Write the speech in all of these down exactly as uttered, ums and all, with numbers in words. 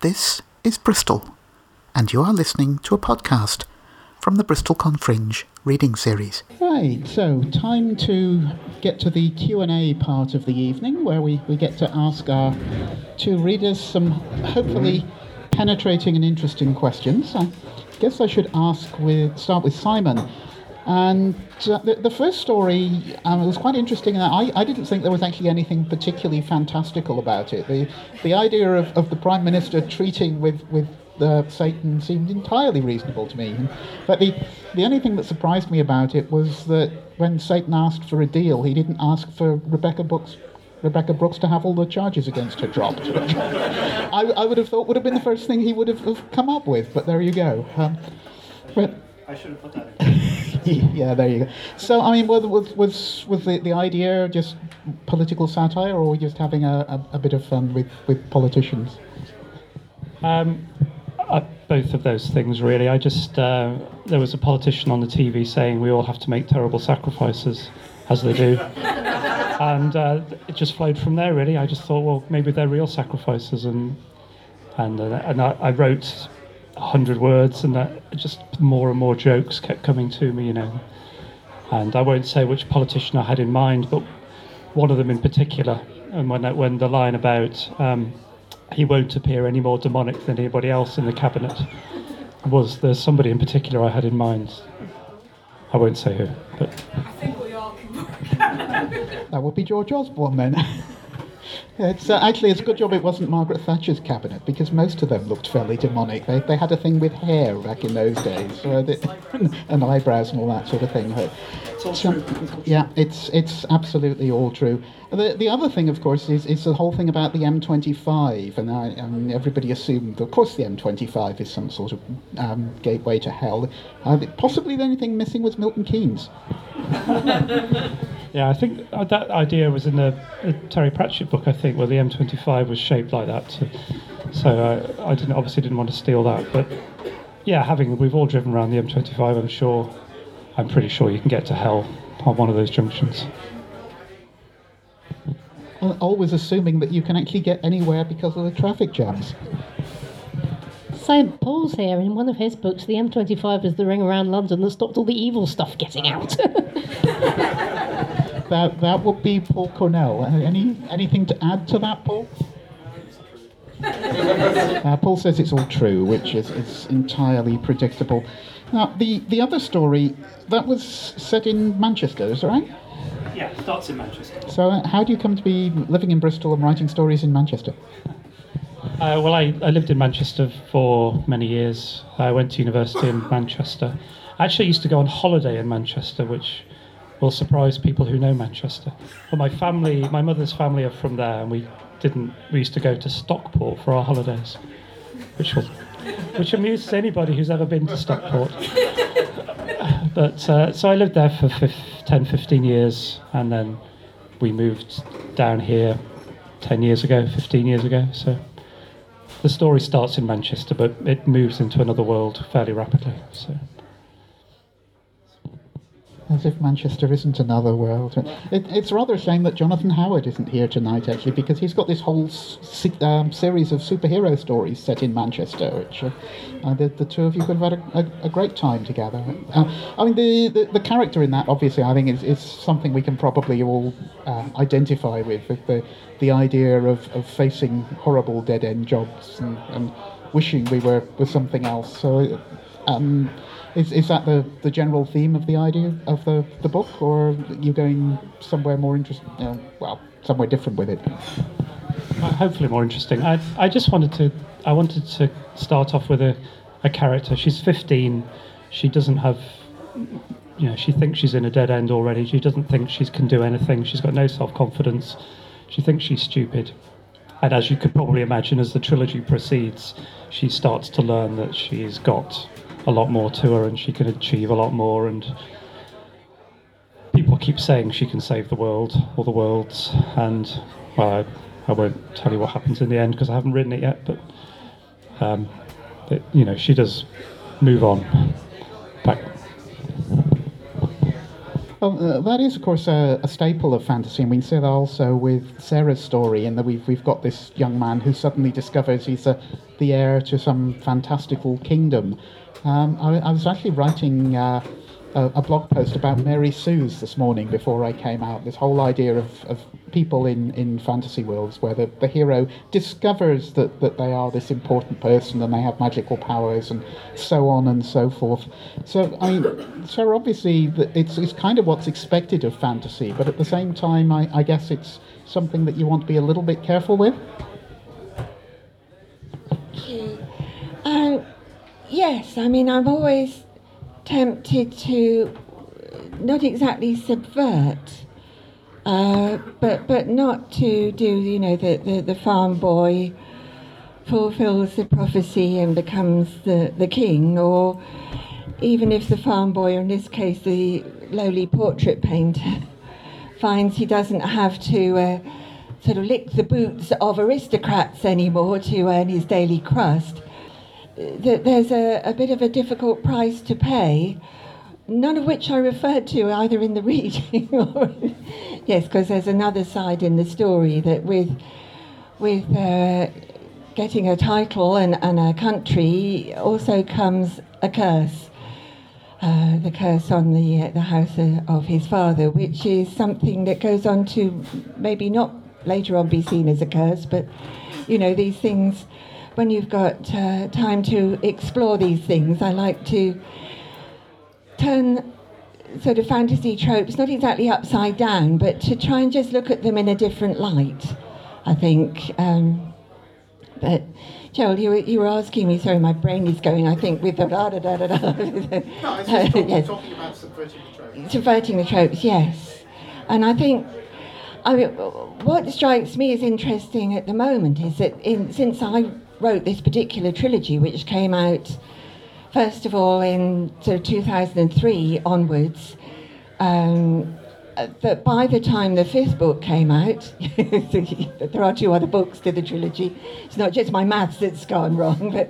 This is Bristol, and you are listening to a podcast from the BristolCon Fringe reading series. Right, so time to get to the Q and A part of the evening, where we, we get to ask our two readers some hopefully penetrating and interesting questions. I guess I should ask with start with Simon. And uh, the, the first story um, was quite interesting, and I, I didn't think there was actually anything particularly fantastical about it. The the idea of, of the Prime Minister treating with, with uh, Satan seemed entirely reasonable to me. But the, the only thing that surprised me about it was that when Satan asked for a deal, he didn't ask for Rebecca Brooks, Rebecca Brooks to have all the charges against her dropped. I, I would have thought would have been the first thing he would have, have come up with, but there you go. Um, but I should have put that in. Yeah, there you go. So, I mean, was was was, was the, the idea just political satire, or were we just having a, a, a bit of fun with, with politicians? Um, I, both of those things, really. I just uh, there was a politician on the T V saying we all have to make terrible sacrifices, as they do, and uh, it just flowed from there. Really, I just thought, well, maybe they're real sacrifices, and and uh, and I, I wrote a hundred words, and that just more and more jokes kept coming to me, you know. And I won't say which politician I had in mind, but one of them in particular. And when that, when the line about um, he won't appear any more demonic than anybody else in the cabinet was, there's somebody in particular I had in mind. I won't say who, but I think we all can. That would be George Osborne then. It's uh, actually it's a good job it wasn't Margaret Thatcher's cabinet, because most of them looked fairly demonic. They they had a thing with hair back in those days, uh, the, and eyebrows and all that sort of thing. it's all So, true. yeah, it's it's absolutely all true. The the other thing, of course, is, is the whole thing about the M twenty-five, and I, I mean, everybody assumed, of course, the M twenty-five is some sort of um, gateway to hell. Uh, possibly the only thing missing was Milton Keynes. Yeah, I think that idea was in the, the Terry Pratchett book, I think, where the M twenty-five was shaped like that. So, so uh, I didn't obviously didn't want to steal that. But yeah, having we've all driven around the M twenty-five, I'm sure, I'm pretty sure you can get to hell on one of those junctions. Well, always assuming that you can actually get anywhere because of the traffic jams. So Paul's here, in one of his books, the M twenty-five is the ring around London that stopped all the evil stuff getting out. That that would be Paul Cornell. Uh, Any anything to add to that, Paul? Uh, Paul says it's all true, which is, is entirely predictable. Now, the, the other story, that was set in Manchester, is that right? Yeah, it starts in Manchester. So uh, how do you come to be living in Bristol and writing stories in Manchester? Uh, well, I, I lived in Manchester for many years. I went to university in Manchester. I actually used to go on holiday in Manchester, which will surprise people who know Manchester. But my family, my mother's family are from there, and we didn't. We used to go to Stockport for our holidays, which was, which amuses anybody who's ever been to Stockport. But uh, so I lived there for ten, fifteen years, and then we moved down here ten years ago, fifteen years ago. So the story starts in Manchester, but it moves into another world fairly rapidly. So. As if Manchester isn't another world. It, it's rather a shame that Jonathan Howard isn't here tonight, actually, because he's got this whole s- um, series of superhero stories set in Manchester, which uh, uh, the, the two of you could have had a, a, a great time together. Uh, I mean, the, the, the character in that, obviously, I think is, is something we can probably all uh, identify with, with the, the idea of, of facing horrible dead-end jobs and, and wishing we were, were something else. So, um, Is is that the, the general theme of the idea of the, the book, or are you going somewhere more interesting? You know, well, somewhere different with it? Hopefully more interesting. I I just wanted to I wanted to start off with a, a character. She's fifteen. She doesn't have, you know, she thinks she's in a dead end already. She doesn't think she can do anything. She's got no self-confidence. She thinks she's stupid. And as you could probably imagine, as the trilogy proceeds, she starts to learn that she's got a lot more to her, and she can achieve a lot more, and people keep saying she can save the world or the worlds, and well, I, I won't tell you what happens in the end because I haven't written it yet, but um, it, you know, she does move on back. Well, uh, that is, of course, a, a staple of fantasy, and we see that also with Sarah's story, in that we've we've got this young man who suddenly discovers he's a, the heir to some fantastical kingdom. Um, I, I was actually writing uh, a, a blog post about Mary Sue's this morning before I came out. This whole idea of, of people in, in fantasy worlds where the, the hero discovers that, that they are this important person and they have magical powers and so on and so forth. So, I mean, so obviously it's, it's kind of what's expected of fantasy, but at the same time, I, I guess it's something that you want to be a little bit careful with. Um, yes, I mean, I'm always tempted to not exactly subvert, uh, but but not to do, you know, the, the, the farm boy fulfills the prophecy and becomes the, the king, or even if the farm boy, or in this case the lowly portrait painter, finds he doesn't have to uh, sort of lick the boots of aristocrats anymore to earn his daily crust. That there's a, a bit of a difficult price to pay, none of which I referred to either in the reading or in, yes, because there's another side in the story that with with uh, getting a title and, and a country also comes a curse, uh, the curse on the uh, the house of his father, which is something that goes on to maybe not later on be seen as a curse, but you know, these things. When you've got uh, time to explore these things, I like to turn sort of fantasy tropes, not exactly upside down, but to try and just look at them in a different light, I think. Um, but, Gerald, you were, you were asking me, sorry, my brain is going, I think, with the da-da-da-da-da. No, I was just talking, yes. talking about subverting the tropes. Subverting the tropes, yes. And I think... I mean, what strikes me as interesting at the moment is that in, since I wrote this particular trilogy, which came out first of all in sort of two thousand three onwards, um, that by the time the fifth book came out, there are two other books to the trilogy. It's not just my maths that's gone wrong, but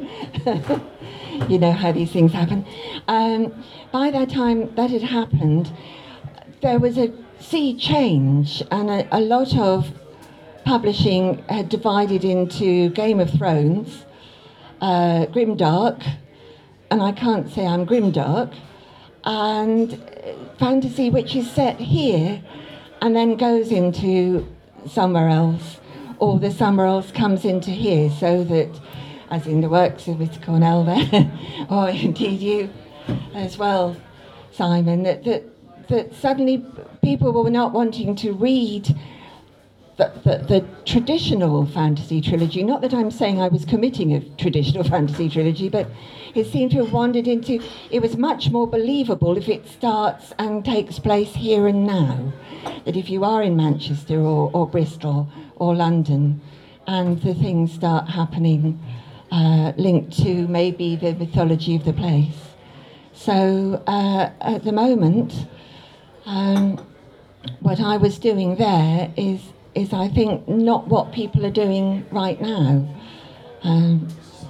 you know how these things happen. Um, by that time that had happened, there was a sea change, and a, a lot of publishing had divided into Game of Thrones, uh, Grimdark, and I can't say I'm Grimdark, and fantasy which is set here and then goes into somewhere else, or the somewhere else comes into here, so that, as in the works of Mister Cornell there, or indeed you as well, Simon, that, that that suddenly people were not wanting to read the, the, the traditional fantasy trilogy. Not that I'm saying I was committing a traditional fantasy trilogy, but it seemed to have wandered into, it was much more believable if it starts and takes place here and now. That if you are in Manchester or, or Bristol or London and the things start happening uh, linked to maybe the mythology of the place. So uh, at the moment, Um, what I was doing there is, is I think, not what people are doing right now. Um,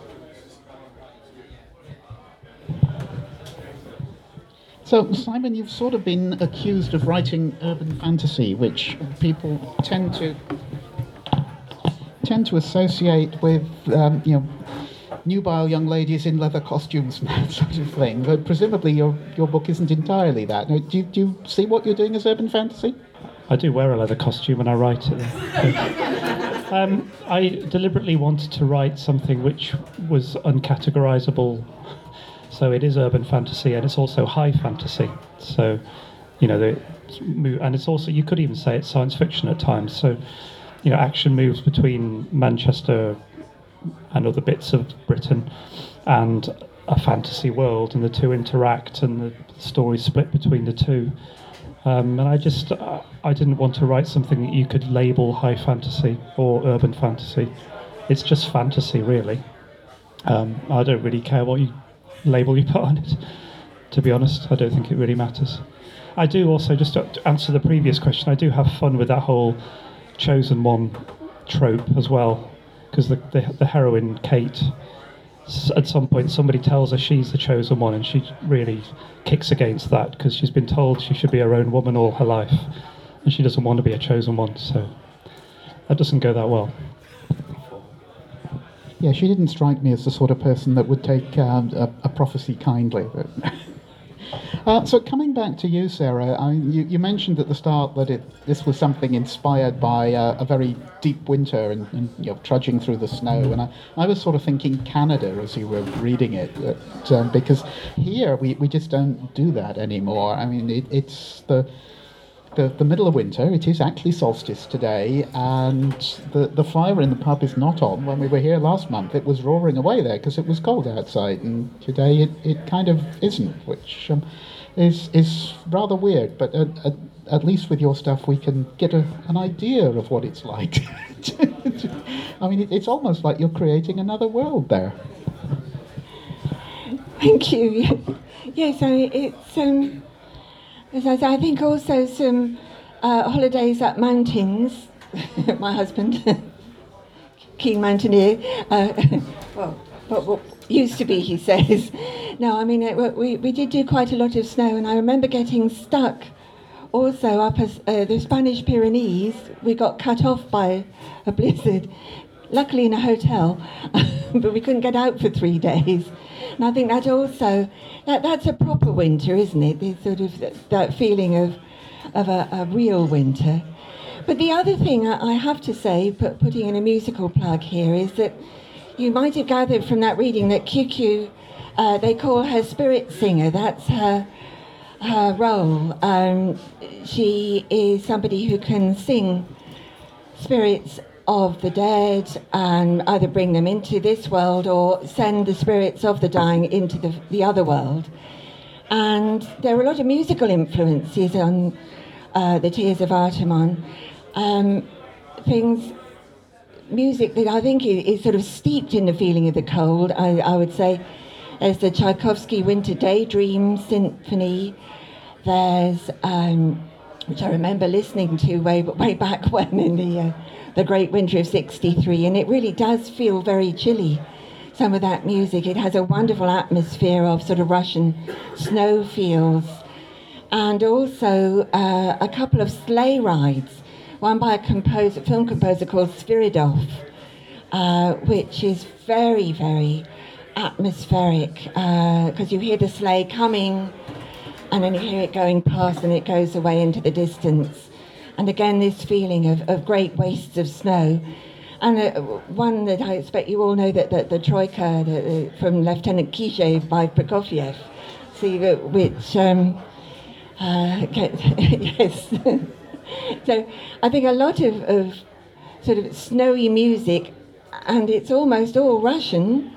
So, Simon, you've sort of been accused of writing urban fantasy, which people tend to tend to associate with, um, you know, nubile young ladies in leather costumes, that sort of thing. But presumably your your book isn't entirely that. Now, do, you, do you see what you're doing as urban fantasy? I do wear a leather costume when I write it. um, I deliberately wanted to write something which was uncategorizable. So it is urban fantasy, and it's also high fantasy. So, you know, the, and it's also, you could even say it's science fiction at times. So, you know, action moves between Manchester and other bits of Britain and a fantasy world, and the two interact, and the story split between the two. Um, and I just, uh, I didn't want to write something that you could label high fantasy or urban fantasy. It's just fantasy, really. Um, I don't really care what you label you put on it, to be honest. I don't think it really matters. I do also, just to answer the previous question, I do have fun with that whole chosen one trope as well, because the, the the heroine Kate s- at some point somebody tells her she's the chosen one, and she really kicks against that because she's been told she should be her own woman all her life, and she doesn't want to be a chosen one. So that doesn't go that well. Yeah, she didn't strike me as the sort of person that would take um, a, a prophecy kindly. But uh, so coming back to you, Sarah, I, you, you mentioned at the start that it, this was something inspired by uh, a very deep winter and, and you know, trudging through the snow. And I, I was sort of thinking Canada as you were reading it, that, um, because here we, we just don't do that anymore. I mean, it, it's the... The, the middle of winter, it is actually solstice today, and the, the fire in the pub is not on. When we were here last month, it was roaring away there because it was cold outside, and today it, it kind of isn't, which um, is is rather weird. But at, at, at least with your stuff, we can get a, an idea of what it's like. I mean, it, it's almost like you're creating another world there. Thank you. Yes, I mean, it's... Um, As I say, I think also some uh, holidays at mountains. My husband, keen mountaineer, uh, well, what, what used to be, he says. No, I mean, it, we, we did do quite a lot of snow, and I remember getting stuck also up as, uh, the Spanish Pyrenees. We got cut off by a blizzard, luckily in a hotel, but we couldn't get out for three days. And I think that also, that, that's a proper winter, isn't it? This sort of that feeling of of a, a real winter. But the other thing I, I have to say, put, putting in a musical plug here, is that you might have gathered from that reading that Q Q, uh, they call her spirit singer. That's her her role. Um, she is somebody who can sing spirits of the dead and either bring them into this world or send the spirits of the dying into the, the other world. And there are a lot of musical influences on uh, the Tears of Artemon. Um, things, music that I think is, is sort of steeped in the feeling of the cold. I, I would say there's the Tchaikovsky Winter Daydream Symphony. There's, um, which I remember listening to way way back when in the uh, the Great Winter of sixty-three, and it really does feel very chilly, some of that music. It has a wonderful atmosphere of sort of Russian snow fields, and also uh, a couple of sleigh rides, one by a composer, film composer called Sviridov, uh, which is very, very atmospheric, because uh, you hear the sleigh coming, and then you hear it going past, and it goes away into the distance. And again, this feeling of, of great wastes of snow. And uh, one that I expect you all know, that, that the Troika the, uh, from Lieutenant Kishev by Prokofiev, see, uh, which, um, uh, yes. So I think a lot of, of sort of snowy music, and it's almost all Russian,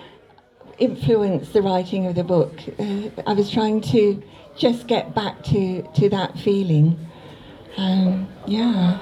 influenced the writing of the book. Uh, I was trying to just get back to, to that feeling. Um, yeah.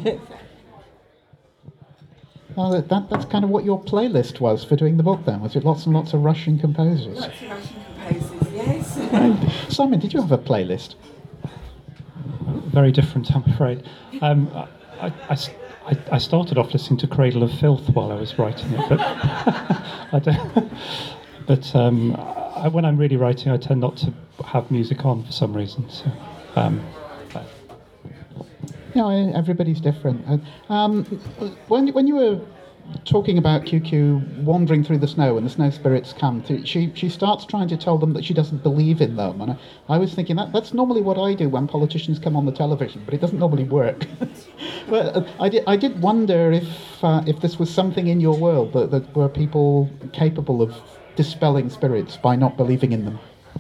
Well, that, that, that's kind of what your playlist was for doing the book then, was it? Lots and lots of Russian composers. Lots of Russian composers, yes. Right. Simon, did you have a playlist? Very different, I'm afraid. Um, I, I, I, I started off listening to Cradle of Filth while I was writing it, but I don't, but um, I, when I'm really writing, I tend not to have music on for some reason. So. Um, but. No, everybody's different. Um, when when you were talking about Q Q wandering through the snow and the snow spirits come, to, she she starts trying to tell them that she doesn't believe in them. And I, I was thinking that that's normally what I do when politicians come on the television, but it doesn't normally work. But uh, I did I did wonder if uh, if this was something in your world that, that were people capable of dispelling spirits by not believing in them.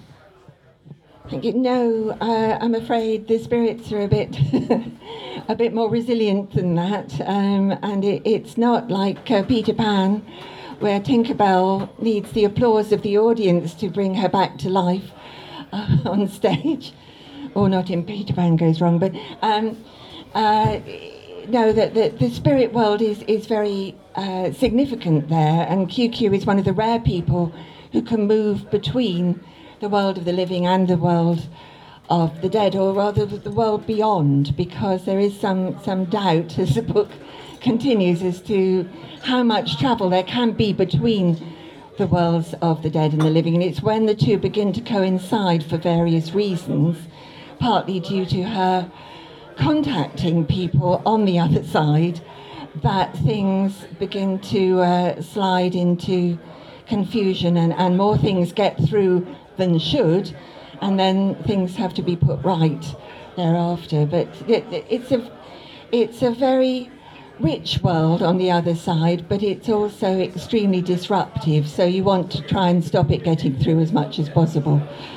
No, uh, I'm afraid the spirits are a bit a bit more resilient than that, um, and it, it's not like uh, Peter Pan, where Tinkerbell needs the applause of the audience to bring her back to life uh, on stage, or not in Peter Pan Goes Wrong, but um, uh, no, the, the, the spirit world is, is very uh, significant there, and Q Q is one of the rare people who can move between the world of the living and the world of the dead, or rather the world beyond, because there is some, some doubt as the book continues as to how much travel there can be between the worlds of the dead and the living. And it's when the two begin to coincide for various reasons, partly due to her contacting people on the other side, that things begin to uh, slide into confusion, and, and more things get through than should, and then things have to be put right thereafter. But it, it's a it's a very rich world on the other side, but it's also extremely disruptive, so you want to try and stop it getting through as much as possible.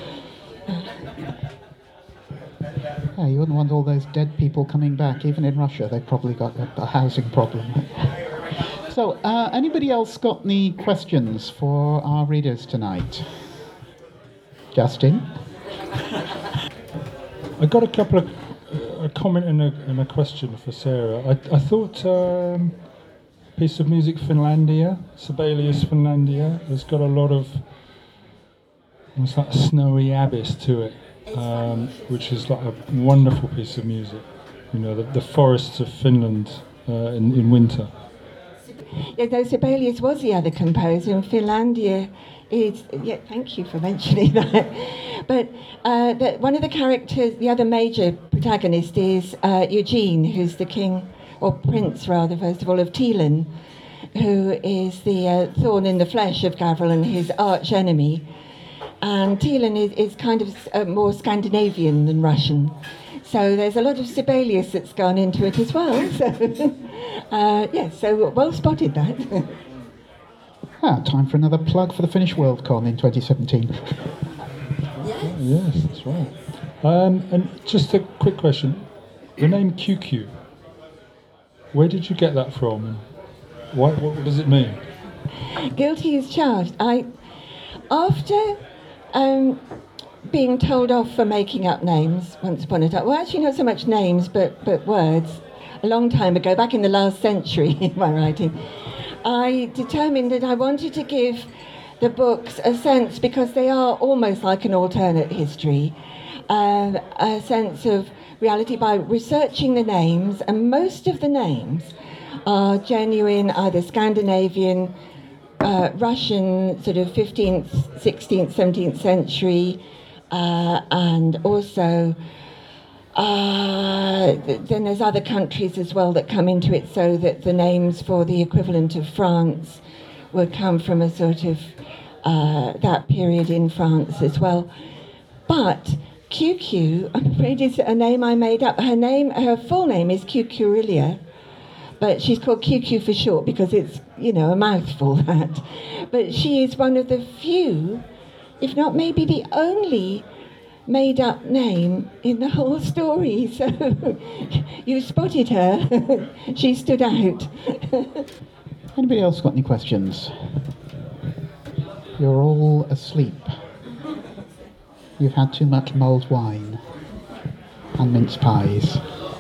Yeah, you wouldn't want all those dead people coming back. Even in Russia, they've probably got a, a housing problem. So, uh, anybody else got any questions for our readers tonight? Justin? I got a couple of a comment and a, and a question for Sarah. I, I thought um, a piece of music, Finlandia, Sibelius Finlandia, has got a lot of almost like snowy abyss to it, um, which is like a wonderful piece of music. You know, the, the forests of Finland uh, in, in winter. Yeah, though Sibelius was the other composer, and Finlandia is, yeah, thank you for mentioning that. But uh, the, one of the characters, the other major protagonist is uh, Eugene, who's the king, or prince rather, first of all, of Teelan, who is the uh, thorn in the flesh of Gavriel and his arch enemy. And Teelan is, is kind of uh, more Scandinavian than Russian. So there's a lot of Sibelius that's gone into it as well. So, uh, yeah, so well spotted that. Ah, time for another plug for the Finnish Worldcon in twenty seventeen. Yes, yes, that's right. Um, and just a quick question. The name Q Q, where did you get that from? And why, what does it mean? Guilty as charged. I, after um, being told off for making up names once upon a time, well, actually not so much names, but, but words, a long time ago, back in the last century in my writing, I determined that I wanted to give the books a sense, because they are almost like an alternate history, uh, a sense of reality by researching the names, and most of the names are genuine, either Scandinavian, uh, Russian, sort of fifteenth, sixteenth, seventeenth century, uh, and also uh, then there's other countries as well that come into it, so that the names for the equivalent of France would come from a sort of uh, that period in France as well. But Q Q, I'm afraid, is a name I made up. Her name, her full name is Q Querilla, but she's called Q Q for short because it's, you know, a mouthful, that. But she is one of the few, if not maybe the only, made-up name in the whole story. So you spotted her. She stood out. Anybody else got any questions? You're all asleep. You've had too much mulled wine and mince pies.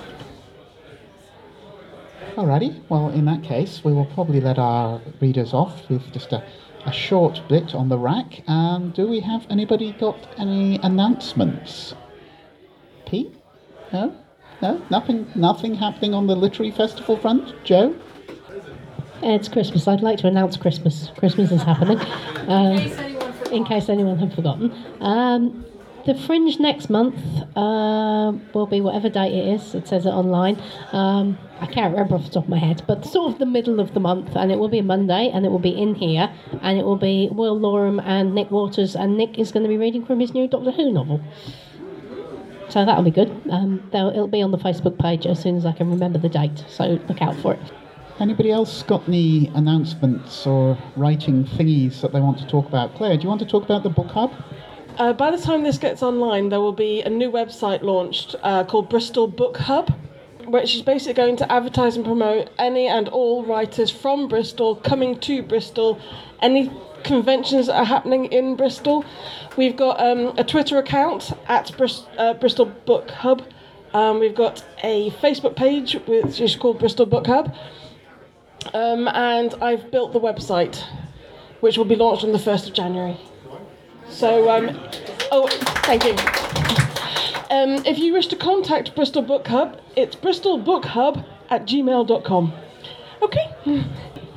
Alrighty, well, in that case, we will probably let our readers off with just a, a short bit on the rack. And do we have anybody got any announcements? Pete? No? No? Nothing, nothing happening on the literary festival front? Joe? It's Christmas. I'd like to announce Christmas. Christmas is happening. Uh, in case anyone had forgotten. Um, the Fringe next month uh, will be whatever date it is. It says it online. Um, I can't remember off the top of my head, but sort of the middle of the month, and it will be a Monday, and it will be in here, and it will be Will Lorem and Nick Waters, and Nick is going to be reading from his new Doctor Who novel. So that'll be good. Um, it'll be on the Facebook page as soon as I can remember the date, so look out for it. Anybody else got any announcements or writing thingies that they want to talk about? Claire, do you want to talk about the Book Hub? Uh, by the time this gets online, there will be a new website launched uh, called Bristol Book Hub, which is basically going to advertise and promote any and all writers from Bristol coming to Bristol, any conventions that are happening in Bristol. We've got um, a Twitter account at Bris- uh, Bristol Book Hub. Um, we've got a Facebook page which is called Bristol Book Hub. Um, and I've built the website, which will be launched on the first of January. So, um, oh, thank you. Um, if you wish to contact Bristol Book Hub, it's bristolbookhub at gmail dot com. Okay.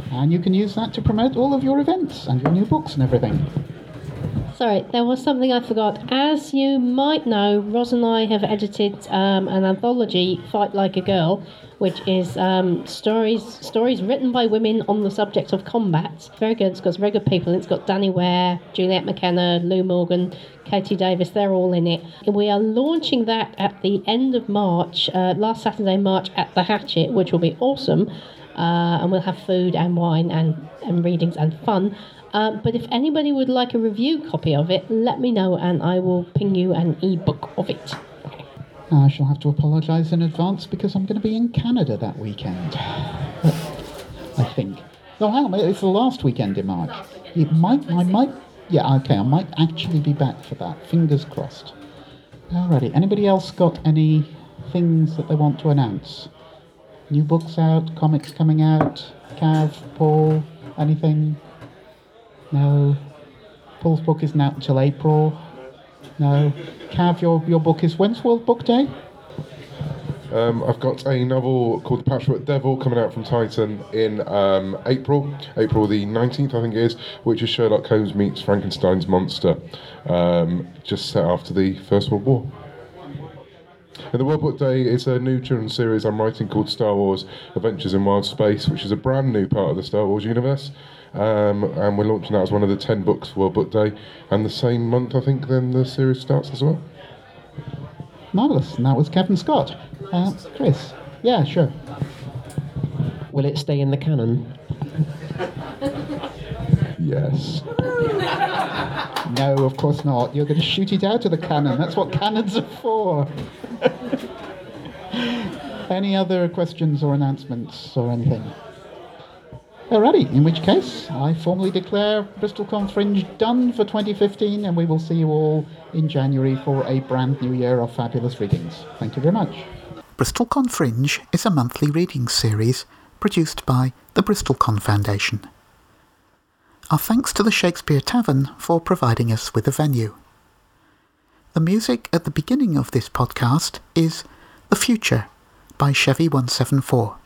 And you can use that to promote all of your events and your new books and everything. Sorry, there was something I forgot. As you might know, Ros and I have edited um, an anthology, Fight Like a Girl, which is um, stories stories written by women on the subject of combat. Very good. It's got very good people. It's got Danny Ware, Juliette McKenna, Lou Morgan, Katie Davis. They're all in it. We are launching that at the end of March, uh, last Saturday, March, at the Hatchet, which will be awesome. Uh, and we'll have food and wine and, and readings and fun. Uh, but if anybody would like a review copy of it, let me know and I will ping you an e-book of it. I shall have to apologise in advance because I'm going to be in Canada that weekend. But I think. Oh, hang on, it's the last weekend in March. It might, I might, yeah, okay, I might actually be back for that. Fingers crossed. Alrighty, anybody else got any things that they want to announce? New books out, comics coming out, Cav, Paul, anything? No. Paul's book isn't out until April. No. Cav, your, your book is when's World Book Day? Um, I've got a novel called The Patchwork Devil coming out from Titan in um, April, April the nineteenth, I think it is, which is Sherlock Holmes meets Frankenstein's monster, um, just set after the First World War. And the World Book Day is a new children's series I'm writing called Star Wars Adventures in Wild Space, which is a brand new part of the Star Wars universe. Um, and we're launching that as one of the ten books for World Book Day. And the same month, I think, then the series starts as well. Marvellous. And that was Kevin Scott. Uh, Chris? Yeah, sure. Will it stay in the canon? Yes. No, of course not. You're going to shoot it out of the cannon. That's what cannons are for. Any other questions or announcements or anything? Alrighty, in which case, I formally declare BristolCon Fringe done for twenty fifteen, and we will see you all in January for a brand new year of fabulous readings. Thank you very much. BristolCon Fringe is a monthly reading series produced by the BristolCon Foundation. Our thanks to the Shakespeare Tavern for providing us with a venue. The music at the beginning of this podcast is The Future by Chevy one seven four.